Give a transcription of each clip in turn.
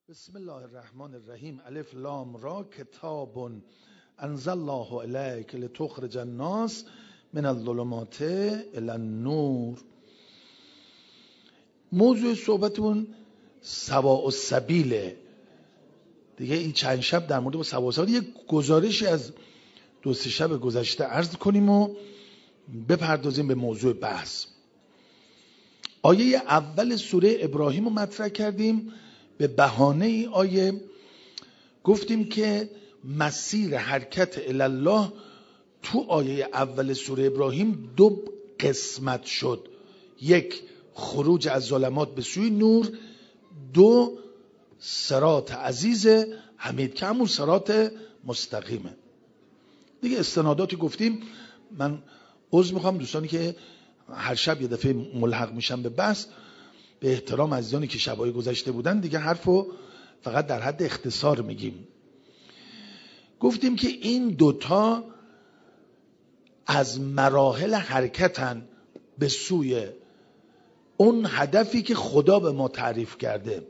بسم الله الرحمن الرحیم. الف لام را کتاب انزل الله الیک لتخرج الناس من الظلمات الی النور. موضوع صحبتمون سواء السبیله دیگه. این چند شب در مورد سواء السبیل یک گزارشی از 2-3 شب گذشته عرض کنیم و بپردازیم به موضوع بحث. آیه اول سوره ابراهیم رو مطرح کردیم. به بهانه این آیه گفتیم که مسیر حرکت الله تو آیه اول سوره ابراهیم 2 قسمت شد. 1 خروج از ظلمات به سوی نور، 2 صراط عزیز حمید که همون صراط مستقیمه دیگه. استناداتی گفتیم. من عذر میخوام دوستانی که هر شب یه دفعه ملحق میشن به بحث، به احترام عزیزانی که شبای گذشته بودن دیگه حرفو فقط در حد اختصار میگیم. گفتیم که این دوتا از مراحل حرکتن به سوی اون هدفی که خدا به ما تعریف کرده.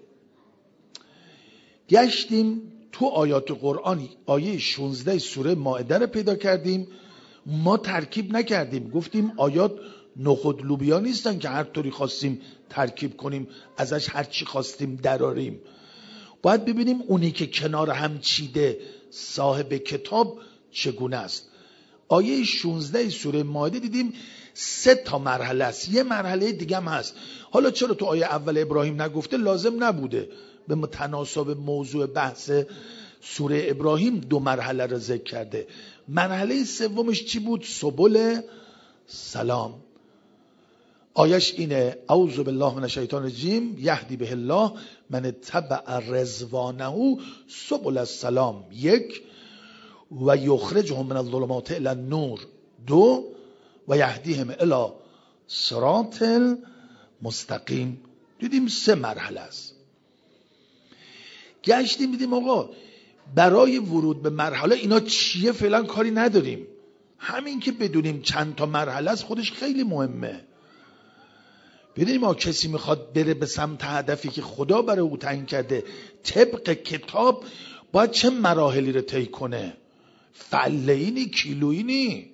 گشتیم تو آیات قرآنی آیه 16 سوره مائده رو پیدا کردیم. ما ترکیب نکردیم، گفتیم آیات نخود لوبیا نیستن که هر طوری خواستیم ترکیب کنیم، ازش هر چی خواستیم دراریم. باید ببینیم اونی که کنار هم چیده صاحب کتاب چگونه است. آیه 16 سوره مائده دیدیم 3 مرحله است. یه مرحله دیگه هم هست. حالا چرا تو آیه اول ابراهیم نگفته؟ لازم نبوده، به تناسب موضوع بحث سوره ابراهیم 2 مرحله رو ذکر کرده. مرحله سومش چی بود؟ سبل سلام. آیش اینه: اعوذ بالله من الشیطان الرجیم یهدی به الله من اتبع رضوانه سبل السلام 1 و یخرجهم من الظلمات الی النور 2 و یهدیهم الی صراط مستقیم. دیدیم 3 مرحله است. گشتیم دیدیم آقا برای ورود به مرحله اینا چیه فعلا کاری نداریم. همین که بدونیم چند تا مرحله است خودش خیلی مهمه. بدونیم ما کسی میخواد بره به سمت هدفی که خدا برای او تعیین کرده طبق کتاب باید چه مراحلی رو طی کنه. فله‌ای کیلویی نی.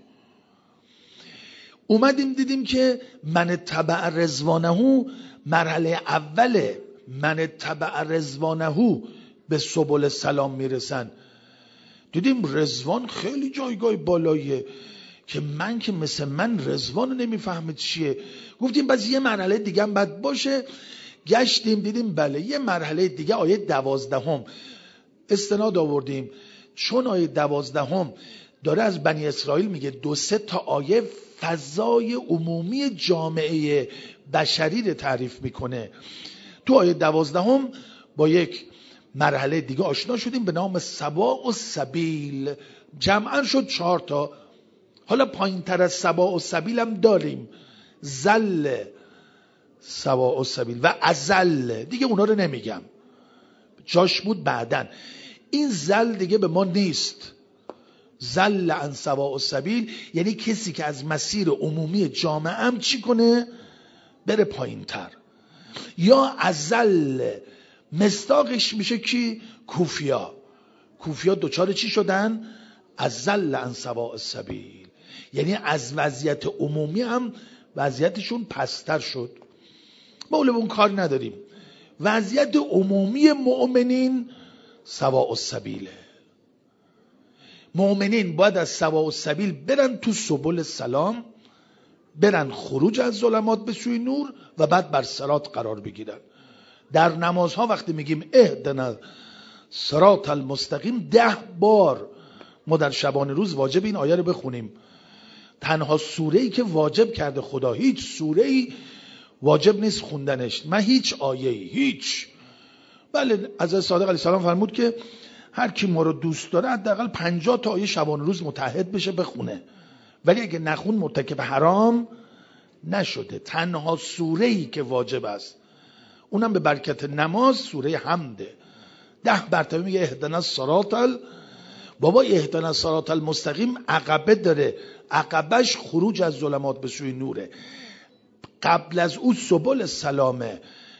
اومدیم دیدیم که من تبع رضوانه مرحله اوله. من تبع رضوانه به سبل سلام میرسن. دیدیم رضوان خیلی جایگاه بالاییه که من که مثل من رضوان رو نمیفهمه چیه. گفتیم بس یه مرحله دیگه هم باید باشه. گشتیم دیدیم بله یه مرحله دیگه آیه 12 استناد آوردیم، چون آیه 12 داره از بنی اسرائیل میگه. 2-3 تا آیه فضای عمومی جامعه بشری رو تعریف میکنه. تو آیه 12 با یک مرحله دیگه آشنا شدیم به نام سواء السبیل. جمعا شد 4 تا. حالا پایین تر از سواء السبیل هم داریم زل سواء السبیل و ازل دیگه، اونا رو نمیگم، جاش بود بعدن. این زل دیگه به ما نیست. زل عن سواء السبیل یعنی کسی که از مسیر عمومی جامعه هم چی کنه؟ بره پایین تر. یا ازل مصداقش میشه کی؟ کوفیا. کوفیا دوچار چی شدن؟ ازل عن سواء السبیل یعنی از وضعیت عمومی هم وضعیتشون پستر شد. ما اون کار نداریم. وضعیت عمومی مؤمنین سواء السبیله. مؤمنین باید از سواء السبیل برن تو سبل سلام، برن خروج از ظلمات به سوی نور و بعد بر صراط قرار بگیرن. در نمازها وقتی میگیم اهدنا صراط المستقیم 10 بار ما در شبانه روز واجب این آیه رو بخونیم. تنها سوره‌ای که واجب کرده خدا، هیچ سوره‌ای واجب نیست خوندنش، من هیچ آیه‌ای هیچ. بله حضرت صادق علیه السلام فرمود که هر کی ما رو دوست داره حداقل 50 تا آیه شبانه روز متعهد بشه بخونه، ولی اگه نخون مرتکب حرام نشده. تنها سوره‌ای که واجب است اونم به برکت نماز سوره حمده. 10 مرتبه میگه اهدنا الصراط بابا اهدنا الصراط المستقیم عقبه داره. عقبش خروج از ظلمات به سوی نوره. قبل از او سبل سلامه.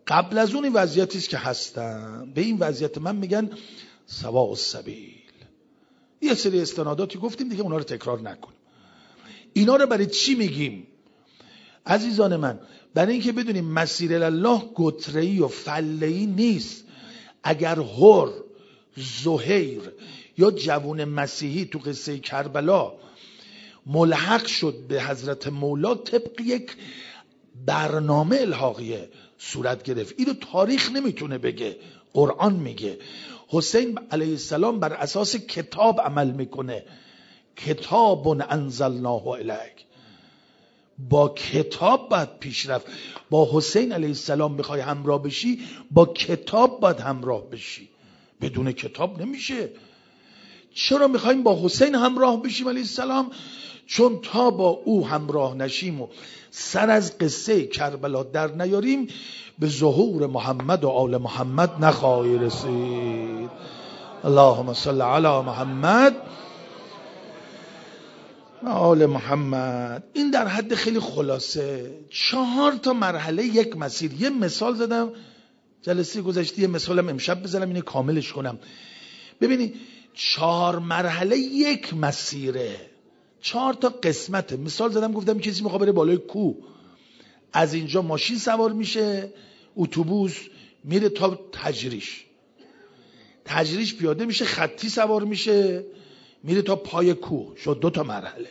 قبل از اون وضعیتی است که هستم، به این وضعیت من میگن سواء السبیل. یه سری استناداتی گفتیم دیگه، اونا رو تکرار نکنیم. اینا رو برای چی میگیم عزیزان من؟ برای اینکه بدونیم مسیر الله گتره‌ای و فله‌ای نیست. اگر هر، زهیر یا جوون مسیحی تو قصه کربلا ملحق شد به حضرت مولا، طبق یک برنامه الحاقیه صورت گرفت. اینو تاریخ نمیتونه بگه، قرآن میگه. حسین علیه السلام بر اساس کتاب عمل میکنه. کتاب انزلناه الیک، با کتاب باید پیش رفت. با حسین علیه السلام میخوای همراه بشی، با کتاب باید همراه بشی، بدون کتاب نمیشه. چرا میخوایم با حسین همراه بشیم علیه السلام؟ چون تا با او همراه نشیم و سر از قصه کربلا در نیاریم، به ظهور محمد و آل محمد نخواهی رسید. اللهم صل علی محمد و آل محمد. این در حد خیلی خلاصه 4 مرحله یک مسیر. یه مثال زدم جلسه گذشته، یه مثالم امشب بزنم اینو کاملش کنم. ببینید 4 مرحله یک مسیره، 4 قسمته. مثال زدم گفتم کسی میخواد بره بالای کوه، از اینجا ماشین سوار میشه، اتوبوس میره تا تجریش پیاده میشه، خطی سوار میشه میره تا پای کوه. شد 2 مرحله.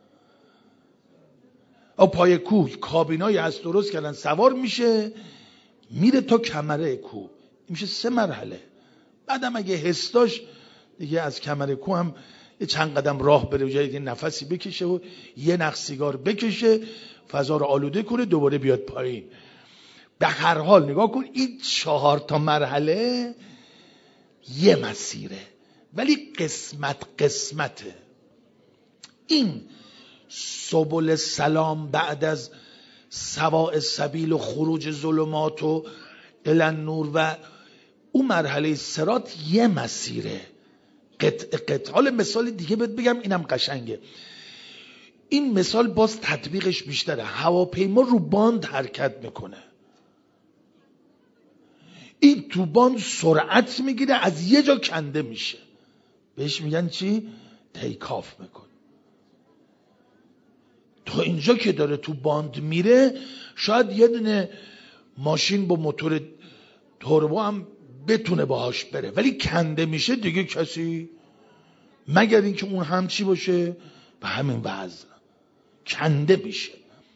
او پای کوه کابینای از درست کردن، سوار میشه میره تا کمره کوه، میشه 3 مرحله. بعدم اگه حس داشت دیگه از کمره کوه هم یه چند قدم راه بره و جایی یه نفسی بکشه و یه نخ سیگار بکشه، فضا رو آلوده کنه، دوباره بیاد پایین. به هر حال نگاه کن، این 4 مرحله یه مسیره، ولی قسمته. این سبل سلام بعد از سواء السبیل و خروج ظلمات و الی النور و اون مرحله صراط یه مسیره، قطع. حالا مثال دیگه بهت بگم، اینم قشنگه. این مثال باز تطبیقش بیشتره. هواپیما رو باند حرکت میکنه، این تو باند سرعت میگیره، از یه جا کنده میشه، بهش میگن چی؟ تیکاف میکنه. تا اینجا که داره تو باند میره، شاید یه دونه ماشین با موتور توربو هم بتونه باهاش بره، ولی کنده میشه دیگه کسی، مگر اینکه اون هم چی باشه، به همین وزن کنده میشه.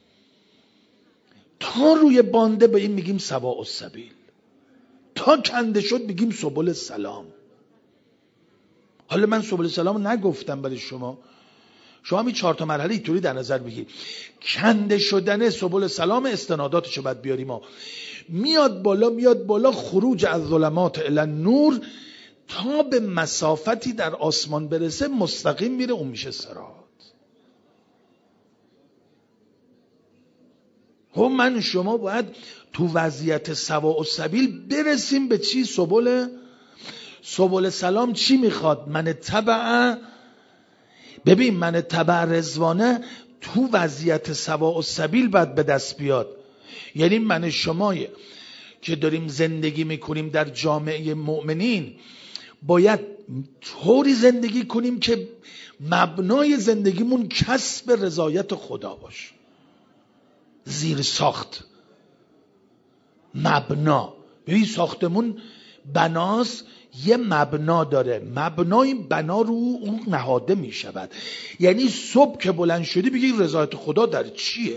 تا روی بانده به این میگیم سواء السبیل، تا کنده شد میگیم سبل السلام. حالا من سبل السلام نگفتم برای شما همین 4 مرحله اینطوری در نظر بگیر. کنده شدن سبل السلام استناداتشو باید بیاریم. ما میاد بالا، خروج از ظلمات الی النور، تا به مسافتی در آسمان برسه مستقیم میره، اون میشه صراط. من شما باید تو وضعیت سواء السبیل برسیم به چی؟ سبل سلام چی میخواد؟ من تبع رضوانه تو وضعیت سواء السبیل باید به دست بیاد. یعنی من شمایه که داریم زندگی میکنیم در جامعه مؤمنین، باید طوری زندگی کنیم که مبنای زندگیمون کسب رضایت خدا باشه. زیر ساخت، مبنا. ببین ساختمون بناس یه مبنا داره، مبنای بنا رو اون نهاده می شود. یعنی صبح که بلند شدی بگی رضایت خدا در چیه،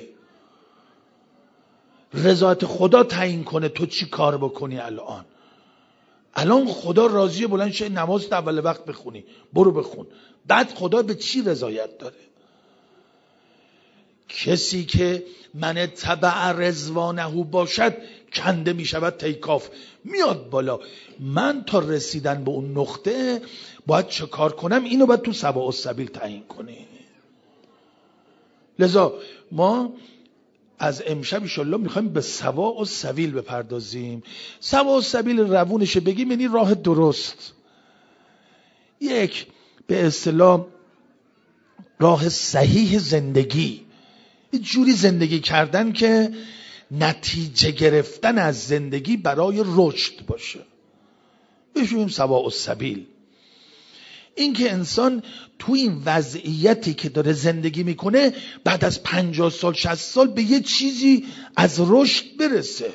رضایت خدا تعیین کنه تو چی کار بکنی. الان خدا راضیه بلند شه نماز اول وقت بخونی، برو بخون. بعد خدا به چی رضایت داره؟ کسی که من تبع رضوانه باشد کنده می شود، تیکاف میاد بالا. من تا رسیدن به اون نقطه باید چه کار کنم؟ اینو باید تو سواء السبیل تعیین کنی. لذا ما از امشب انشالله میخوایم به سواء السبیل بپردازیم. سواء السبیل روونش بگیم یعنی راه درست، یک به اصطلاح راه صحیح زندگی، یه جوری زندگی کردن که نتیجه گرفتن از زندگی برای رشد باشه. بهش میگیم سواء السبیل. این که انسان تو این وضعیتی که داره زندگی میکنه بعد از 50 سال 60 سال به یه چیزی از رشد برسه،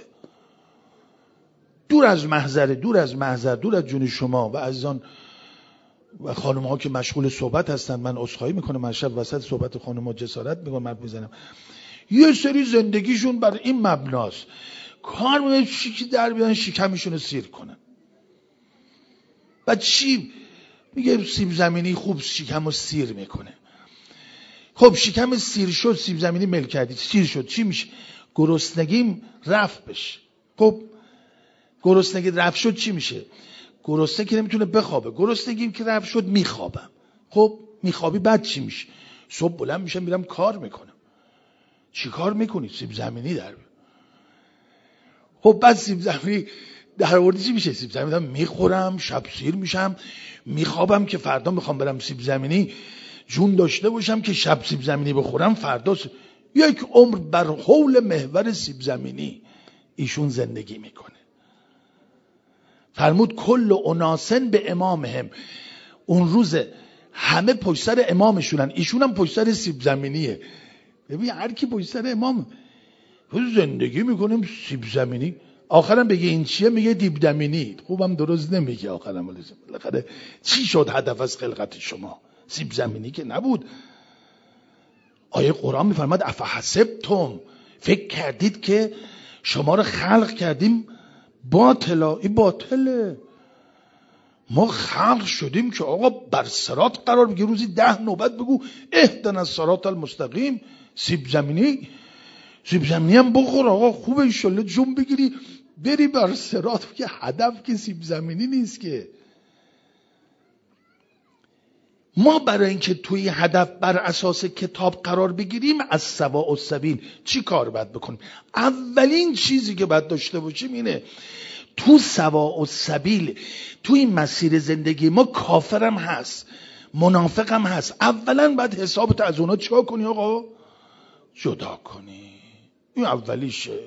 دور از محضر، دور از جون شما و عزیزان و خانم ها که مشغول صحبت هستن. من عذرخواهی میکنم، من شب وسط صحبت خانم ها جسارت میکنم، من میزنم. یه سری زندگیشون بر این مبناست، کار میکنن چی در بیان شکمشون رو سیر کنن. و چی میگه سیب زمینی خوب شکم رو سیر میکنه. خب شکم سیر شد، سیب زمینی مل کردی سیر شد، چی میشه؟ گرسنگیم رفت بشه. خب گرسنگی رفت شد چی میشه؟ گرسنه که نمیتونه بخوابه، گرسنگیم که رفت شد میخوابم. خب میخوابی بعد چی میشه؟ صبح بلند میشم میرم کار میکنم. چی کار میکنی؟ سیب زمینی در بیار. خب بعد سیب زمینی در آوردی چی میشه؟ سیب زمینی میخورم، شب سیر میشم، میخوابم که فردا میخوام برم سیب زمینی جون داشته باشم که شب سیب زمینی بخورم، فردا یک عمر بر حول محور سیب زمینی ایشون زندگی میکنه. فرمود کل اناسن به امامهم. اون روز همه پشت سر امامشونن، ایشون هم پشت سر سیب زمینیه. ببین هر کی پشت سر امام زندگی میکنیم سیب زمینی. آخرم بگه این چیه؟ میگه دیبدمینی. خوبم درست نمیگه آخرم. بالاخره چی شد هدف از خلقت شما؟ سیب زمینی که نبود. آیه قرآن میفرماد افحسبتم، فکر کردید که شما رو خلق کردیم باطلا؟ این باطله. ما خلق شدیم که آقا بر صراط قرار بگی، روزی 10 نوبت بگو اهدنا الصراط المستقیم. سیب زمینی هم بخور آقا، خوبه انشالله جون بگیری بری بر صراط. که هدف که سیب زمینی نیست که. ما برای اینکه توی هدف بر اساس کتاب قرار بگیریم از سواء السبیل چی کار باید بکنیم؟ اولین چیزی که باید داشته باشیم اینه تو سواء السبیل، تو این مسیر زندگی ما کافرم هست، منافقم هست. اولا باید حسابت از اونا چیکار کنی آقا؟ جدا کنی. این اولیشه.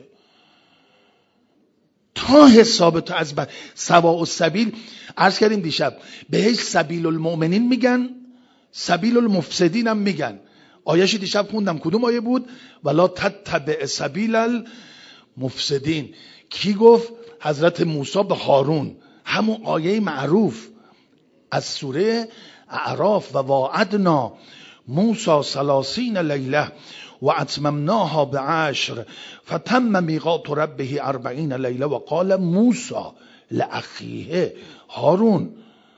تا حسابت از سواء السبیل عرض کردیم دیشب، بهش سبیل المؤمنین میگن، سبیل المفسدین هم میگن. آیه‌اش دیشب خوندم، کدوم آیه بود؟ ولا تتبع سبیل المفسدین. کی گفت؟ حضرت موسی به هارون. همون آیه معروف از سوره اعراف، و واعدنا موسی 30 لیله و اتممناها ب10 فتم میقات ربه 40 لیله و قال موسی لاخیه. هارون،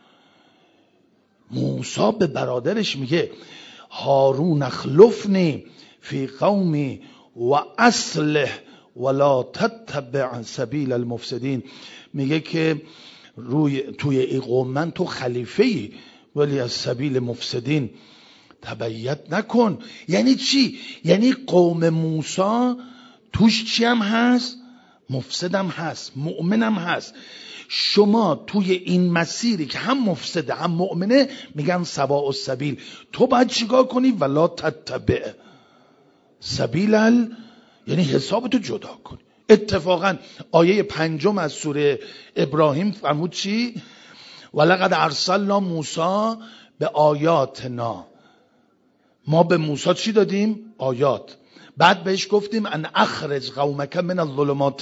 موسی به برادرش میگه هارون اخلفنی فی قومی و اصلح ولا تتبع سبیل المفسدین. میگه که توی این قوم من تو خلیفه‌ای ولی از سبیل مفسدین تبعیت نکن. یعنی چی؟ یعنی قوم موسی توش چی هم هست؟ مفسدم هست، مؤمنم هست. شما توی این مسیری که هم مفسده هم مؤمنه میگن سواء السبیل، تو باید چیکار کنی؟ ولا تتبع سبیل یعنی حسابتو جدا کنی. اتفاقا آیه 5 از سوره ابراهیم فرمود چی؟ ولقد ارسلنا موسی به آیاتنا. ما به موسی چی دادیم؟ آیات. بعد بهش گفتیم ان اخرج قومک من الظلمات،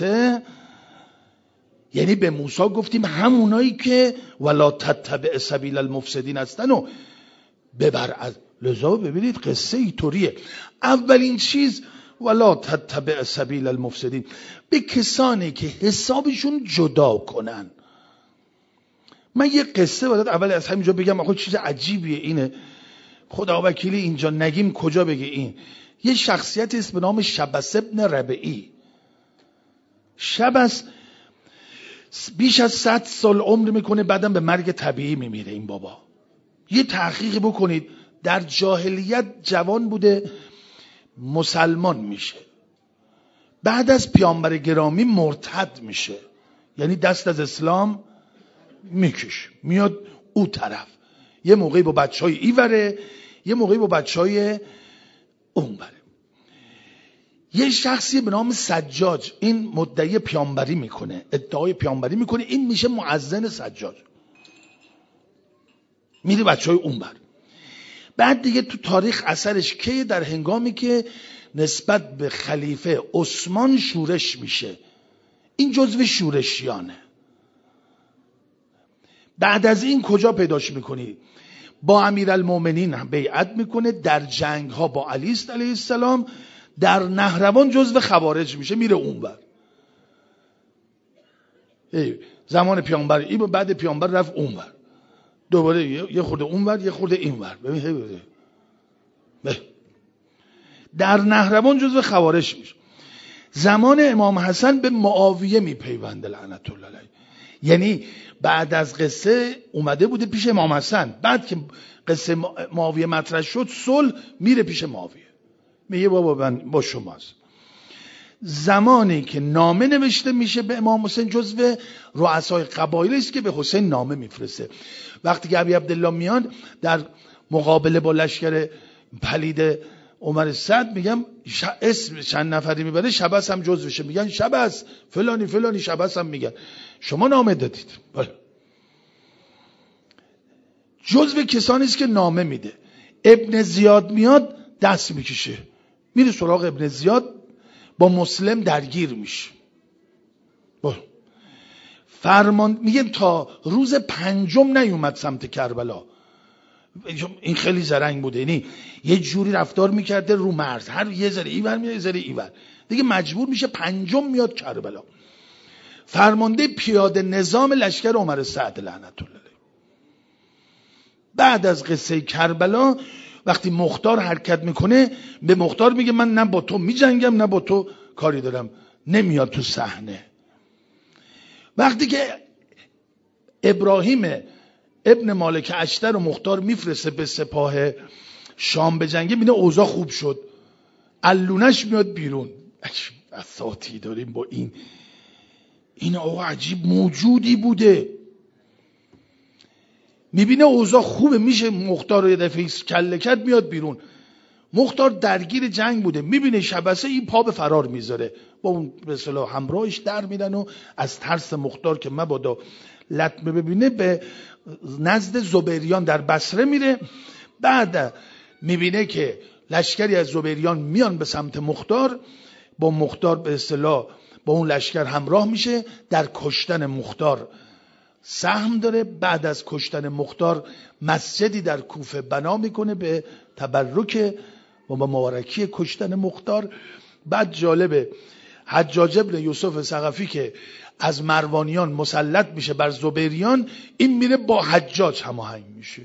یعنی به موسی گفتیم همونایی که ولا تتبع سبیل المفسدین هستن و ببر از. لذا ببینید قصه اینطوریه. اولین چیز ولا تتبع سبیل المفسدین، به کسانی که حسابشون جدا کنن. من یه قصه باید اول از همینجا بگم، آخه چیز عجیبیه اینه، خدا وکیلی اینجا نگیم کجا بگه این. یه شخصیت اسم به نام شبس ابن ربعی. شبس بیش از 100 سال عمر میکنه، بعدم به مرگ طبیعی میمیره. این بابا یه تحقیق بکنید، در جاهلیت جوان بوده، مسلمان میشه، بعد از پیامبر گرامی مرتد میشه، یعنی دست از اسلام میکشه، میاد او طرف، یه موقعی با بچهای ای وره، یه موقعی با بچهای اون وره. یه شخصی به نام سجاج این مدعی پیامبری میکنه، ادعای پیامبری میکنه، این میشه مؤذن سجاج، میره بچهای اونور. بعد دیگه تو تاریخ اثرش که در هنگامی که نسبت به خلیفه عثمان شورش میشه، این جزو شورشیانه. بعد از این کجا پیداش میکنی؟ با امیرالمومنین بیعت میکنه، در جنگ ها با علی علیه السلام، در نهروان جزو خوارج میشه، میره اونور. زمان پیامبر این، بعد پیامبر رفت اونور، دوباره یه خورده اونور یه خورده اینور. ببین در نهروان جزو خوارج میشه. زمان امام حسن به معاویه میپیونده لعنت الله علیه، یعنی بعد از قصه اومده بوده پیش امام حسن، بعد که قصه معاویه مطرح شد صلح، میره پیش معاویه، میگه بابا من با شماست. زمانی که نامه نوشته میشه به امام حسین، جزو رؤسای قبایل است که به حسین نامه میفرسته. وقتی که ابی عبدالله میان در مقابله با لشکر پلید عمر سعد، میگم اسم چند نفری میبره، شبس هم جزوشه، میگن شبس فلانی فلانی، شبس هم میگن شما نامه دادید. جزو کسانی است که نامه میده. ابن زیاد میاد دست میکشه، میره سراغ ابن زیاد، با مسلم درگیر میشه. فرمان میگه تا روز 5 نیومد سمت کربلا. این خیلی زرنگ بوده، یعنی یه جوری رفتار میکرده رو مرز، هر یه ذره اینور میاد یه ذره اینور، دیگه مجبور میشه 5 میاد کربلا. فرمانده پیاده نظام لشکر عمر سعد لعنت الله علیه. بعد از قصه کربلا وقتی مختار حرکت میکنه، به مختار میگه من نه با تو میجنگم نه با تو کاری دارم، نمیاد تو صحنه. وقتی که ابراهیم ابن مالک اشتر و مختار میفرسته به سپاه شام به جنگه، میبینه اوضاع خوب شد، علونش میاد بیرون. اساتی داریم با این آقا عجیب موجودی بوده. میبینه اوضاع خوبه، میشه مختار رو یه دفعه کله کرد، میاد بیرون. مختار درگیر جنگ بوده، میبینه شبسه این پا به فرار میذاره، با اون به اصطلاح همراهش در میرن و از ترس مختار که مبادا لطمه ببینه به نزد زبیریان در بصره میره. بعد میبینه که لشکری از زبیریان میان به سمت مختار، با مختار به اصطلاح با اون لشکر همراه میشه، در کشتن مختار سهم داره. بعد از کشتن مختار مسجدی در کوفه بنا میکنه به تبرک و مبارکی کشتن مختار. بعد جالبه، حجاج ابن یوسف ثقفی که از مروانیان مسلط میشه بر زبیریان، این میره با حجاج هماهنگ میشه.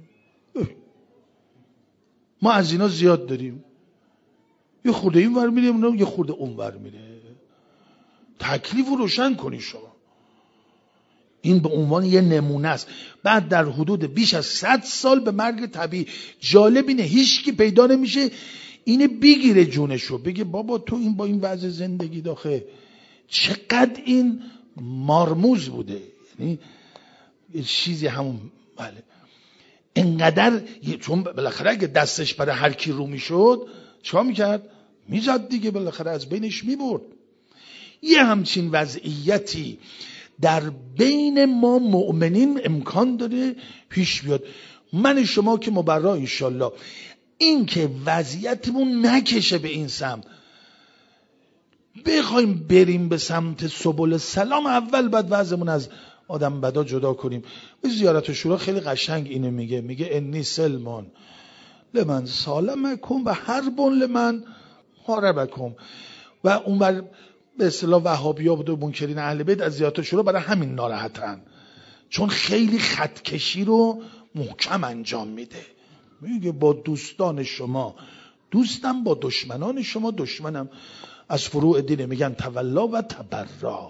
ما از اینا زیاد داریم، یه خورده این ور میره یه خورده اون ور میره. تکلیف رو روشن کنی شما. این به عنوان یه نمونه است. بعد در حدود بیش از 100 سال به مرگ طبیعی. جالب اینه هیچ کی پیدا نمیشه اینه بگیره جونشو، بگه بابا تو این با این وضع زندگی داخل چقدر این مارموز بوده، یعنی یه چیزی همون بله انقدر، چون بالاخره اگه دستش برای هر کی رو میشد چیکار میکرد؟ میزد دیگه، بالاخره از بینش میبرد. یه همچین وضعیتی در بین ما مؤمنین امکان داره پیش بیاد. من شما که مبرا انشالله، این که وضعیتمون نکشه به این سمت، بخوایم بریم به سمت سبل سلام، اول بعد وضعمون از آدم بدا جدا کنیم. به زیارت شورا خیلی قشنگ اینو میگه انی سلمان لمن سالمکم و حربون لمن حاربکم. و اون بر به اصطلاح وهابی‌ها بود و منکرین اهل بیت از زیارت شورا برای همین ناراحتن، چون خیلی خطکشی رو محکم انجام میده. میگه با دوستان شما دوستم، با دشمنان شما دشمنم. از فروع دین میگن تولا و تبرا.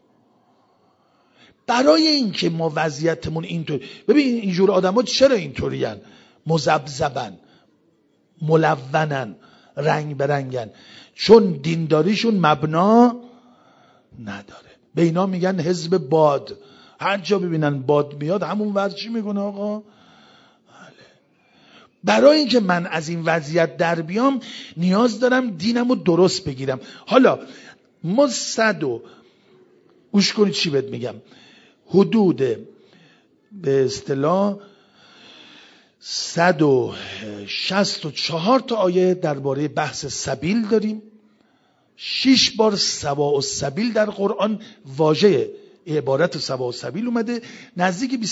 برای اینکه ما وضعیتمون اینطور، ببین اینجور آدما چرا اینطورین؟ مذبذبن، ملونن، رنگ برنگن، چون دینداریشون مبنا نداره. به اینا میگن حزب باد. هر جا ببینن باد میاد همون ور چی میکنه آقا؟ برای اینکه من از این وضعیت در بیام نیاز دارم دینم رو درست بگیرم. حالا ما گوش کنید چی بهت میگم، حدود به اصطلاح 164 تا آیه درباره بحث سبیل داریم. 6 بار سواء السبیل در قرآن واژه عبارت سواء السبیل اومده. نزدیک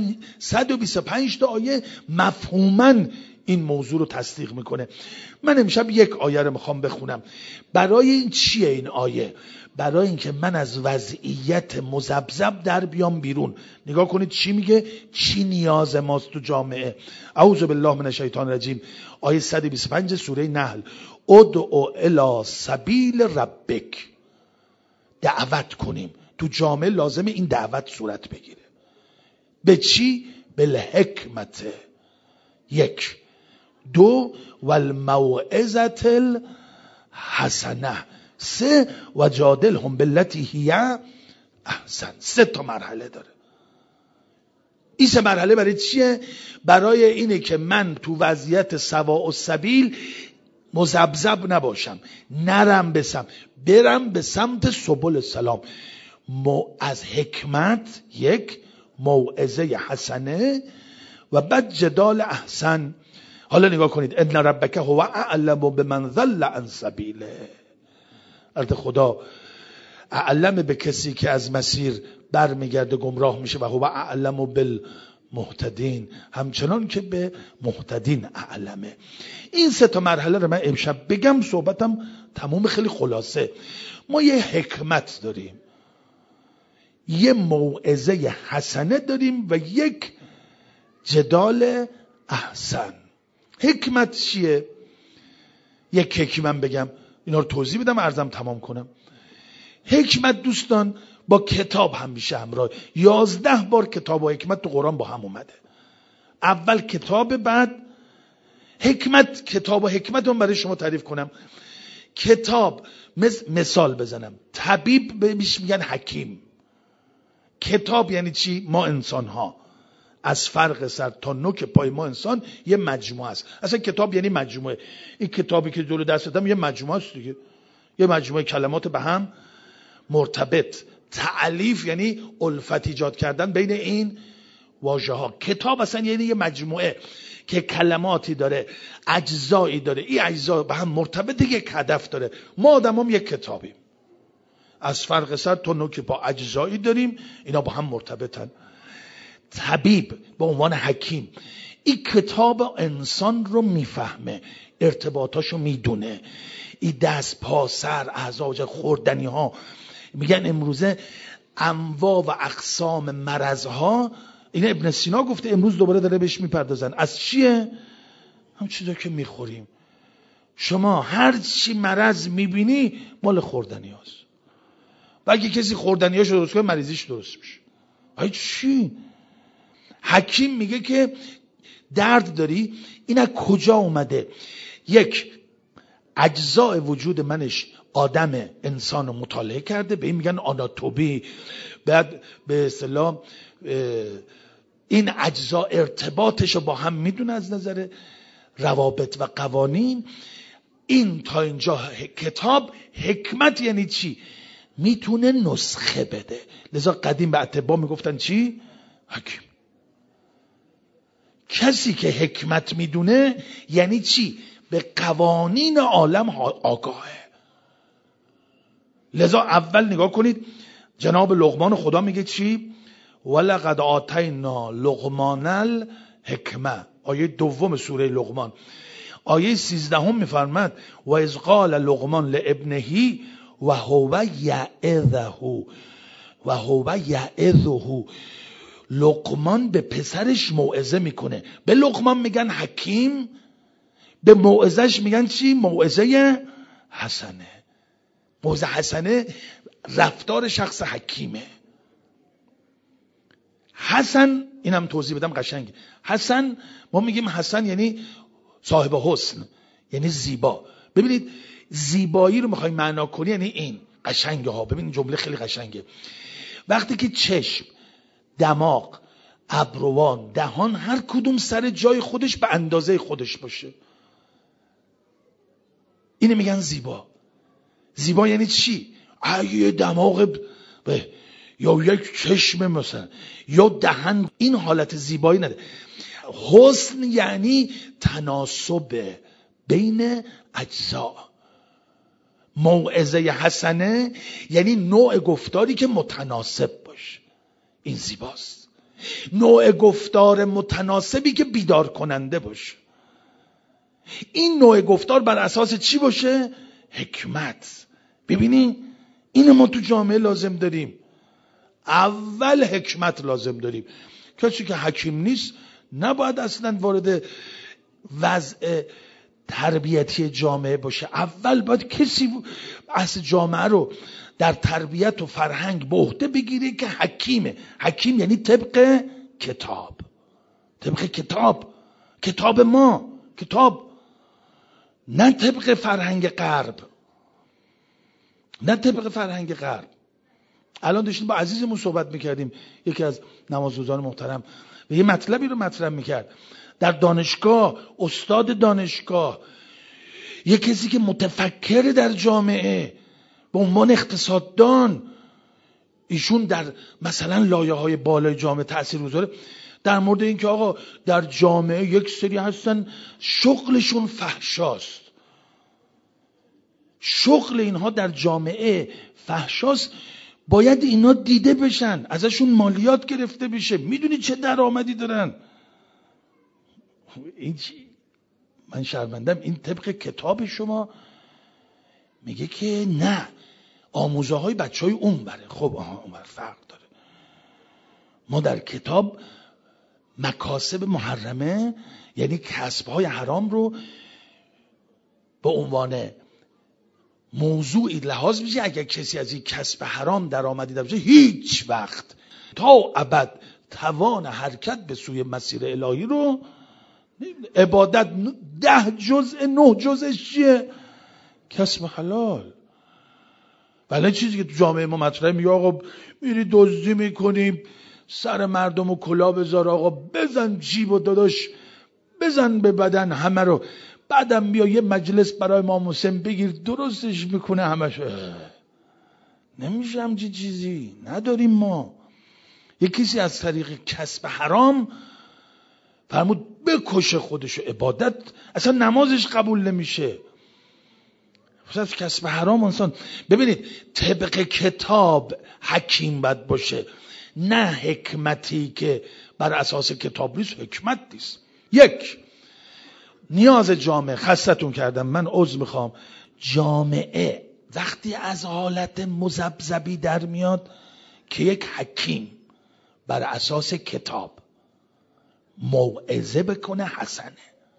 125 تا آیه مفهوماً این موضوع رو تصدیق میکنه. من امشب یک آیه رو میخوام بخونم. برای این چیه این آیه؟ برای اینکه من از وضعیت مذبذب در بیام بیرون. نگاه کنید چی میگه، چی نیاز ماست تو جامعه. اعوذ بالله من الشیطان الرجیم، آیه 125 سوره نحل. ادعو الی سبیل ربک، دعوت کنیم. تو جامعه لازمه این دعوت صورت بگیره. به چی؟ بالحکمت، 1. 2 والموعظة الحسنه، 3 وجادلهم بالتي هی احسن. 3 تا مرحله داره. این 3 مرحله برای چیه؟ برای اینه که من تو وضعیت سواء السبیل مذبذب نباشم، نرم برم به سمت سبل السلام. از حکمت 1، موعظه حسنه و بعد جدال احسن. حالا نگاه کنید، ان ربک هو اعلم بمن ضل عن سبیله. البته خدا اعلم به کسی که از مسیر برمیگرده گمراه میشه و هو اعلم بالمهتدین، همچنان که به مهتدین اعلمه. این 3 تا مرحله رو من امشب بگم، صحبتم تموم. خیلی خلاصه، ما یه حکمت داریم، یه موعظه حسنه داریم و یک جدال احسن. حکمت چیه؟ یک حکمت بگم، اینا رو توضیح بدم، عرضم تمام کنم. حکمت دوستان با کتاب هم میشه همراه. 11 بار کتاب و حکمت تو قرآن با هم اومده. اول کتاب، بعد حکمت. کتاب و حکمت هم برای شما تعریف کنم. کتاب مثال بزنم، طبیب بهش میگن حکیم. کتاب یعنی چی؟ ما انسان ها از فرق سر تا نوک پای ما انسان یه مجموعه است. اصلا کتاب یعنی مجموعه. این کتابی که جلو دستم یه مجموعه است دیگه، یه مجموعه کلمات به هم مرتبط. تألیف یعنی الفت ایجاد کردن بین این واژه ها. کتاب اصلا یعنی یه مجموعه که کلماتی داره، اجزایی داره، این اجزا به هم مرتبط، یک هدف داره. ما آدمام یک کتابیم، از فرق سر تا نوک پا اجزایی داریم، اینا با هم مرتبطن. طبیب به عنوان حکیم، این کتاب انسان رو میفهمه، ارتباطاشو میدونه، این دست پا سر اعضا خوردنی ها. میگن امروزه انواع و اقسام مرضها، این ابن سینا گفته، امروز دوباره داره بهش میپردازن. از چیه؟ هم چیزا که میخوریم. شما هر چی مرض میبینی مال خوردنی هاست. و اگه کسی خوردنی هاشو درست کنه مریضیش درست میشه. ای چی؟ حکیم میگه که درد داری، این از کجا اومده؟ 1 اجزای وجود منش آدم انسان رو مطالعه کرده، به این میگن آناتومی. بعد به اصطلاح این اجزا ارتباطش رو با هم میدونه از نظر روابط و قوانین. این تا اینجا کتاب. حکمت یعنی چی؟ میتونه نسخه بده. لذا قدیم به اطبا میگفتن چی؟ حکیم. کسی که حکمت میدونه یعنی چی؟ به قوانین عالم آگاهه. لذا اول نگاه کنید، جناب لقمان خدا میگه چی؟ ولقد آتینا لقمان الحکمه، آیه 2 سوره لقمان. آیه 13 میفرماد و اذ قال لقمان لابنه و هو یعظه. لقمان به پسرش موعظه میکنه. به لقمان میگن حکیم، به موعظهش میگن چی؟ موعظه حسنه. موعظه حسنه رفتار شخص حکیمه. حسن، اینم توضیح بدم قشنگ. حسن، ما میگیم حسن یعنی صاحب حسن، یعنی زیبا. ببینید زیبایی رو میخوای معنا کنی یعنی این قشنگه ها. ببینید جمله خیلی قشنگه. وقتی که چشم، دماغ، ابروان، دهان، هر کدوم سر جای خودش به اندازه خودش باشه. اینو میگن زیبا. زیبا یعنی چی؟ یه دماغ یا یک چشم مثلا یا دهن، این حالت زیبایی نده. حسن یعنی تناسب بین اجزا. موعظه حسنه یعنی نوع گفتاری که متناسب باشه، این زیباست. نوع گفتار متناسبی که بیدار کننده باشه. این نوع گفتار بر اساس چی باشه؟ حکمت. ببینی اینو ما تو جامعه لازم داریم. اول حکمت لازم داریم. کسی که حکیم نیست نباید اصلا وارد وضع تربیتی جامعه باشه. اول باید کسی اصل جامعه رو در تربیت و فرهنگ به عهده بگیره که حکیمه. حکیم یعنی طبق کتاب. طبق کتاب، کتاب ما، کتاب، نه طبق فرهنگ غرب، نه طبق فرهنگ غرب. الان داشتیم با عزیزمون صحبت میکردیم، یکی از نمازگزاران محترم و یه مطلبی رو مطرح میکرد. در دانشگاه، استاد دانشگاه، یه کسی که متفکر در جامعه به عنوان اقتصاددان، ایشون در مثلا لایه‌های بالای جامعه تأثیر گذاره در مورد این که آقا در جامعه یک سری هستن شغلشون فحشاست، شغل اینها در جامعه فحشاست، باید اینا دیده بشن، ازشون مالیات گرفته بشه. میدونی چه درآمدی دارن؟ این چی؟ من شرمندم. این طبق کتاب شما میگه که نه، آموزه های بچه های اون بره. خب اون بر فرق داره. ما در کتاب مکاسب محرمه یعنی کسب های حرام رو به عنوان موضوعی لحاظ میشه. اگر کسی از این کسب حرام درآمدی داشته هیچ وقت تا ابد توان حرکت به سوی مسیر الهی رو، عبادت 10 جزء 9 جزءش چیه؟ کسب حلال. ولی چیزی که تو جامعه ما مطرحه میگه آقا میری دزدی میکنی، سر مردم و کلا بذار، آقا بزن جیب و داداش بزن به بدن همه رو، بعدم بیا یه مجلس برای امام حسین بگیر درستش میکنه همش. نمیشه همچین چیزی نداریم ما. یه کسی از طریق کسب حرام فرمود بکشه خودشو، عبادت اصلا نمازش قبول نمیشه. از کسب حرام انسان. ببینید طبق کتاب حکیم باید باشه، نه حکمتی که بر اساس کتاب نیست. حکمت نیست. یک نیاز جامعه، خستتون کردم من عذر میخوام، جامعه وقتی از حالت مذبذبی در میاد که یک حکیم بر اساس کتاب موعظه بکنه حسنه،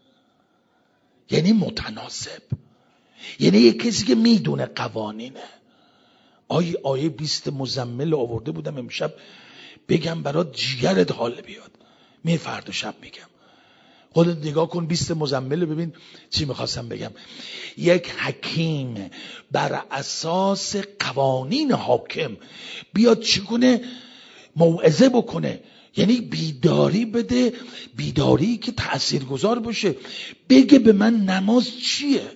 یعنی متناسب، یعنی یک کسی که میدونه قوانینه. آیه 20 مزمل آورده بودم امشب بگم برات جیگرت حال بیاد، فردا شب میگم. خودت نگاه کن 20 مزمل ببین چی میخواستم بگم. یک حکیم بر اساس قوانین حاکم بیاد چی کنه؟ موعظه بکنه، یعنی بیداری بده، بیداری که تأثیرگذار باشه. بگه به من نماز چیه،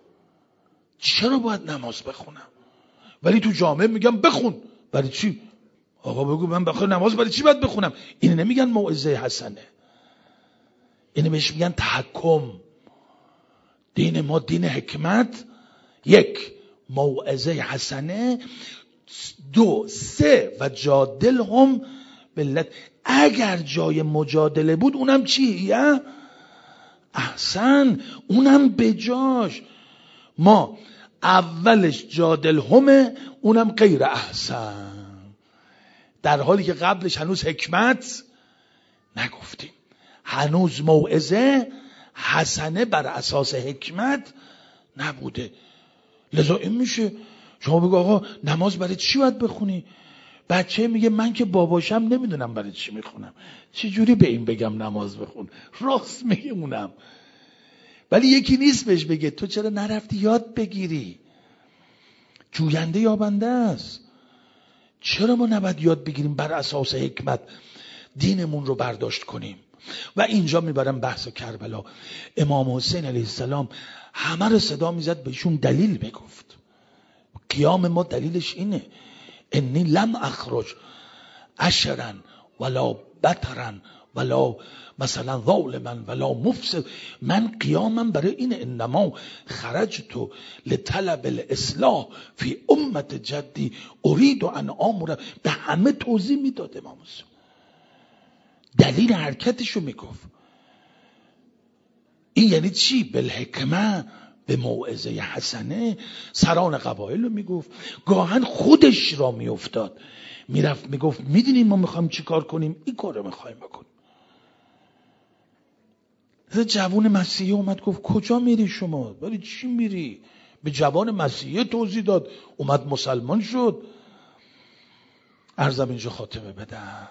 چرا باید نماز بخونم. ولی تو جامعه میگم بخون. برای چی؟ آقا بگو من بخون نماز برای چی باید بخونم. این نمیگن موعظه حسنه، اینو بهش میگن تحکم. دین ما دین حکمت. یک موعظه حسنه، 2 3 و جادلهم باللتی. اگر جای مجادله بود اونم چیه؟ احسن، اونم بجاش. ما اولش جادلهمه، اونم غیر احسن، در حالی که قبلش هنوز حکمت نگفتیم، هنوز موعظه حسنه بر اساس حکمت نبوده. لذا این میشه شما بگو آقا نماز برای چی باید بخونی؟ بچه میگه من که باباشم نمیدونم برای چی میخونم، چی جوری به این بگم نماز بخون؟ راست میگه اونم. ولی یکی نیست بهش بگه تو چرا نرفتی یاد بگیری؟ جوینده یابنده است. چرا ما نباید یاد بگیریم بر اساس حکمت؟ دینمون رو برداشت کنیم. و اینجا میبرم بحث کربلا. امام حسین علیه السلام همه رو صدا میزد، بهشون دلیل میگفت. قیام ما دلیلش اینه، انی لم اخرج عشرا ولا بطرا ولا مثلا ظالما ولا مفسد. من قیامم برای اینه، انما خرجت لطلب الاصلاح فی امت جدی اريد ان امر. به همه توضیح میداد امام حسین، دلیل حرکتشو میگفت. این یعنی چی؟ بالحکمه، به موعظه حسنه. سران قبایل رو میگفت، گاهن خودش را میافتاد، میرفت میگفت میدونیم ما میخوایم چی کار کنیم، این کار رو میخوایم بکنیم. جوان مسیحی اومد گفت کجا میری شما؟ برای چی میری؟ به جوان مسیحی توضیح داد، اومد مسلمان شد. عرضم اینجا خاتمه بدم،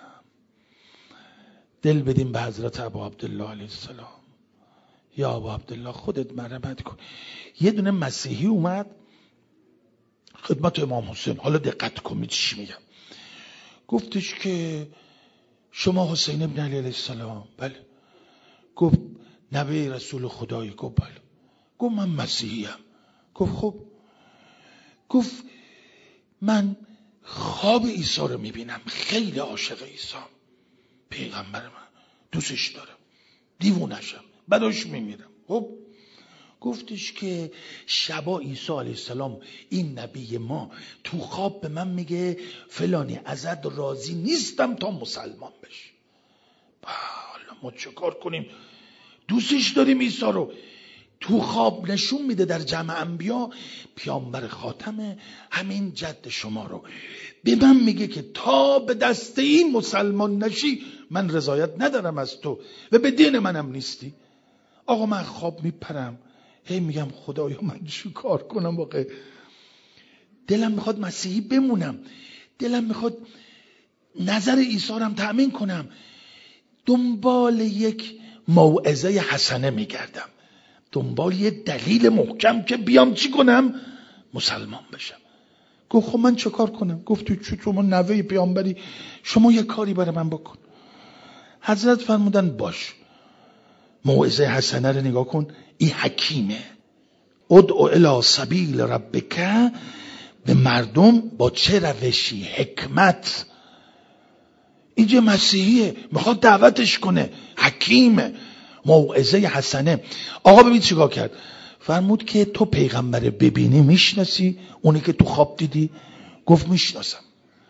دل بدیم به حضرت ابا عبدالله علیه السلام. یا ابا عبدالله خودت مرحمت کن. یه دونه مسیحی اومد خدمت امام حسین، حالا دقت کنید چی میگم. گفتش که شما حسین ابن علی علیه السلام؟ بله. گفت نبی رسول خدایی؟ گفت بله. گفت من مسیحیم. گفت خب. گفت من خواب عیسی رو میبینم، خیلی عاشق عیسی، پیغمبر من، دوستش دارم، دیوونشم، براش میمیرم. خب گفتش که شبا عیسی علیه السلام، این نبی ما، تو خواب به من میگه فلانی ازت راضی نیستم تا مسلمان بشی. حالا ما چه کار کنیم؟ دوستش داریم عیسی رو. تو خواب نشون میده در جمع انبیا پیامبر خاتمه، همین جد شما رو به من میگه که تا به دست این مسلمان نشی من رضایت ندارم از تو و به دین منم نیستی. آقا من خواب میپرم، هی میگم خدایا من چی کار کنم؟ واقعا دلم میخواد مسیحی بمونم، دلم میخواد نظر عیسی رو هم تأمین کنم. دنبال یک موعظه حسنه میگردم، دنبال یه دلیل محکم که بیام چی کنم؟ مسلمان بشم. گفت خب من چه کار کنم؟ گفت تو شما نوه پیامبری، شما یه کاری برای من بکن. حضرت فرمودن باش، موعظه حسنه رو نگاه کن، این حکیمه. ادعو الی سبیل ربک، به مردم با چه روشی؟ حکمت. اینجا مسیحیه میخواد دعوتش کنه، حکیمه، موعظه حسنه. آقا ببین چیکار کرد. فرمود که تو پیغمبر ببینی میشناسی؟ اونی که تو خواب دیدی؟ گفت میشناسم.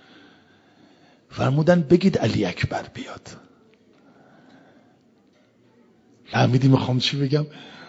فرمودن بگید علی اکبر بیاد. فهمیدی میخوام چی بگم؟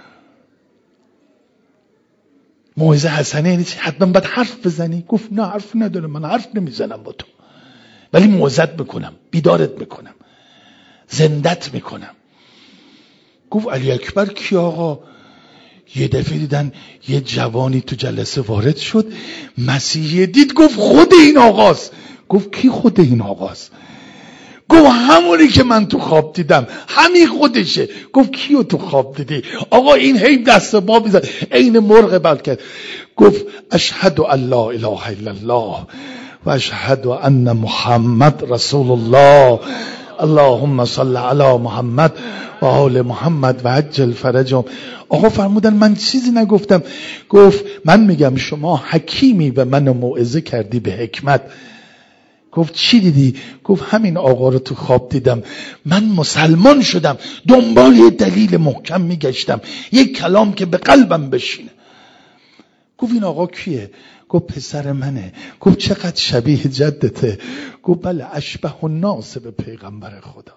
موعظه حسنه یعنی حتما باید حرف بزنی؟ گفت نه حرف ندارم، من حرف نمیزنم با تو، ولی موعظت میکنم، بیدارت میکنم، زندت میکنم. گفت علی اکبر کی آقا؟ یه دفعه دیدن یه جوانی تو جلسه وارد شد، مسیحی دید، گفت خود این آقاست. گفت کی خود این آقاست؟ گفت همونی که من تو خواب دیدم، همین خودشه. گفت کیو تو خواب دیدی؟ آقا این هی دست با میزد، عین مرغ بل کرد. گفت اشهد ان لا اله الا الله و اشهد ان محمد رسول الله، اللهم صل علی محمد و آل محمد و عجل فرجهم. آقا فرمودن من چیزی نگفتم. گفت من میگم شما حکیمی و منو موعظه کردی به حکمت. گفت چی دیدی؟ گفت همین آقا رو تو خواب دیدم، من مسلمان شدم، دنبال یه دلیل محکم میگشتم، یک کلام که به قلبم بشینه. گفت این آقا کیه؟ گفت پسر منه. گفت چقدر شبیه جدته؟ گفت بله اشبه الناس به پیغمبر خدا.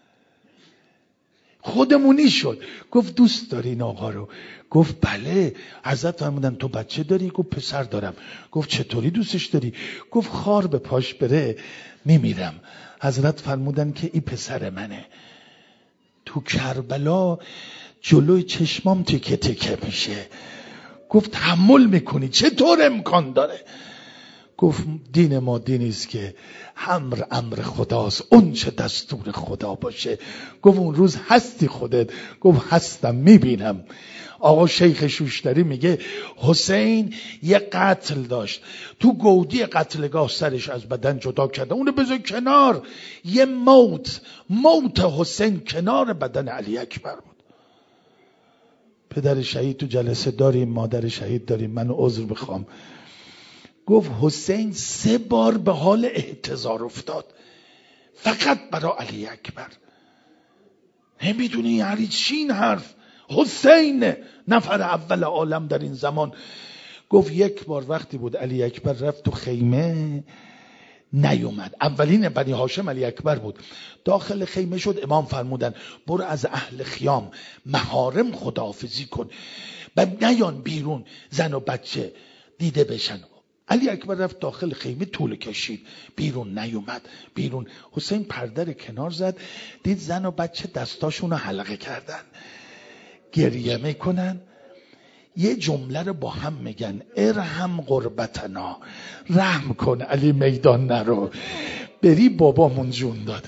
خودمونی شد. گفت دوست داری این آقا رو؟ گفت بله. حضرت فرمودن تو بچه داری؟ گفت پسر دارم. گفت چطوری دوستش داری؟ گفت خار به پاش بره میمیرم. حضرت فرمودن که این پسر منه، تو کربلا جلوی چشمام تکه تکه میشه. گفت تحمل میکنی؟ چطور امکان داره؟ گفت دین ما دینی است که امر خداست، اون چه دستور خدا باشه. گفت اون روز هستی خودت؟ گفت هستم، میبینم. آقا شیخ شوشتری میگه حسین یه قتل داشت، تو گودی قتلگاه سرش از بدن جدا کرده، اونو بذار کنار. یه موت حسین کنار بدن علی اکبر بود. پدر شهید تو جلسه داریم، مادر شهید داریم، من عذر بخوام. گفت حسین 3 بار به حال احتضار افتاد فقط برای علی اکبر. نمیدونی یعنی چی این حرف؟ حسین نفر اول عالم در این زمان. گفت یک بار وقتی بود علی اکبر رفت تو خیمه نیومد، اولین بنی هاشم علی اکبر بود، داخل خیمه شد، امام فرمودن برو از اهل خیام محارم خداحافظی کن و نیان بیرون زن و بچه دیده بشن. علی اکبر رفت داخل خیمه، طول کشید، بیرون نیومد. بیرون حسین پرده کنار زد، دید زن و بچه دستاشونو حلقه کردن، گریه میکنن، یه جمله رو با هم میگن ارحم قربتنا، رحم کن علی میدان نرو، بری بابامون جون داده.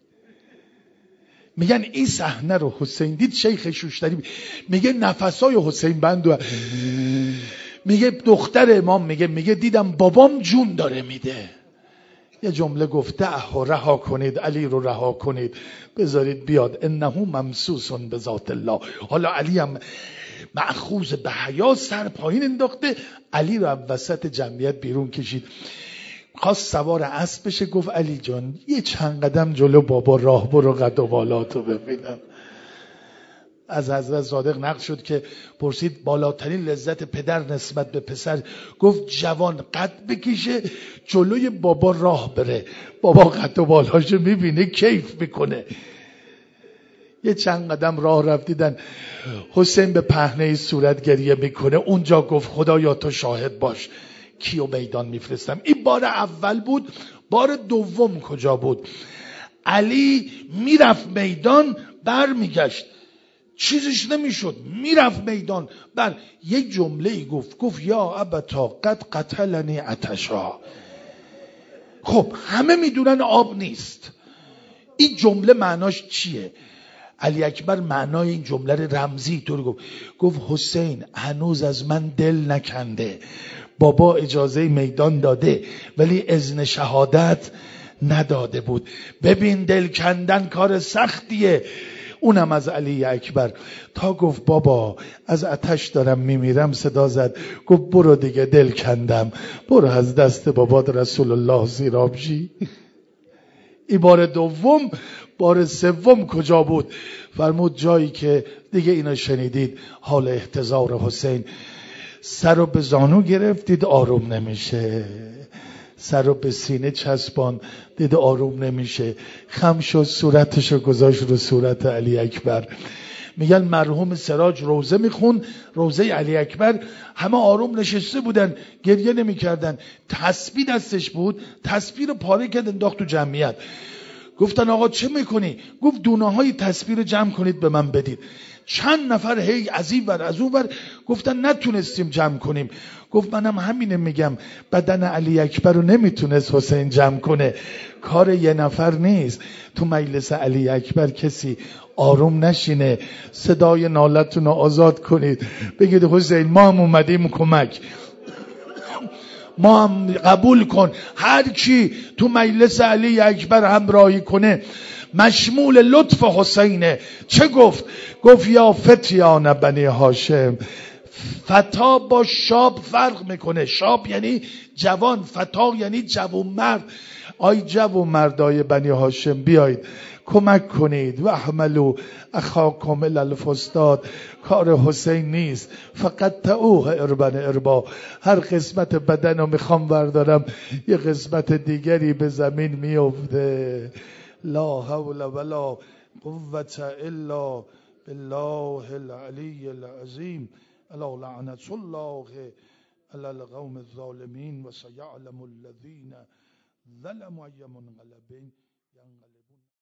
میگن این صحنه رو حسین دید. شیخ شوشتری میگه نفسای حسین بند، میگه دختر امام میگه دیدم بابام جون داره میده. یه جمله گفته رها کنید، علی رو رها کنید، بذارید بیاد، انه ممسوس به ذات الله. حالا علی هم مأخوذ به حیا سر پایین انداخته، علی رو وسط جمعیت بیرون کشید، خواست سوار اسب بشه. گفت علی جان یه چند قدم جلو بابا راه برو، قد و بالاتو ببینم. از حضرت صادق نقل شد که پرسید بالاترین لذت پدر نسبت به پسر، گفت جوان قد بکشه جلوی بابا راه بره، بابا قد و بالاشو میبینه کیف میکنه. یه چند قدم راه رفتیدن، حسین به پهنه صورت گریه میکنه. اونجا گفت خدایا تو شاهد باش، کیو میدان میفرستم. این بار اول بود. بار دوم کجا بود؟ علی میرفت میدان برمیگشت، چیزش نمیشد، میرفت میدان یک جمله ای گفت یا ابتا قد قتلنی عطشا. خب همه میدونن آب نیست، این جمله معناش چیه؟ علی اکبر معنای این جمله رمزی طور گفت حسین هنوز از من دل نکنده، بابا اجازه میدان داده ولی اذن شهادت نداده بود. ببین دل کندن کار سختیه، اونم از علی اکبر. تا گفت بابا از آتش دارم میمیرم، صدا زد گفت برو دیگه دل کندم، برو از دست بابا رسول الله زیراب شی. این بار دوم. بار سوم کجا بود؟ فرمود جایی که دیگه اینا شنیدید حال احتضار حسین، سر رو به زانو گرفتید آروم نمیشه، سر رو به سینه چسبان دید آروم نمیشه، خم شد صورتش رو گذاشت رو صورت علی اکبر. میگن مرحوم سراج روزه میخون، روزه علی اکبر، همه آروم نشسته بودن گریه نمیکردن، تسبیح دستش بود، تسبیح رو پاره کرد انداخت تو جمعیت. گفتن آقا چه میکنی؟ گفت دونه های تسبیح رو جمع کنید به من بدید. چند نفر هی از این ور از اون ور گفتن نتونستیم جمع کنیم. گفت منم همینه میگم، بدن علی اکبر رو نمیتونست حسین جمع کنه، کار یه نفر نیست. تو مجلس علی اکبر کسی آروم نشینه، صدای نالتون رو آزاد کنید، بگید حسین ما هم اومدیم کمک، ما هم قبول کن. هر کی تو مجلس علی اکبر همراهی کنه مشمول لطف حسینه. چه گفت؟ گفت یا فتیان بنی هاشم. فتا با شاب فرق میکنه، شاب یعنی جوان، فتا یعنی جوان مرد. آی جوان مردای بنی هاشم بیایید کمک کنید، و احملوا اخاکم الی الفستاد. کار حسین نیست، فقط تعوه اربن اربا، هر قسمت بدن رو میخوام بردارم یه قسمت دیگری به زمین میفته. لا حول ولا قوة الا بالله العلی العظیم. الا لعنة الله علی القوم الظالمین و سیعلم الذین ظلموا ای منقلب ینقلبون.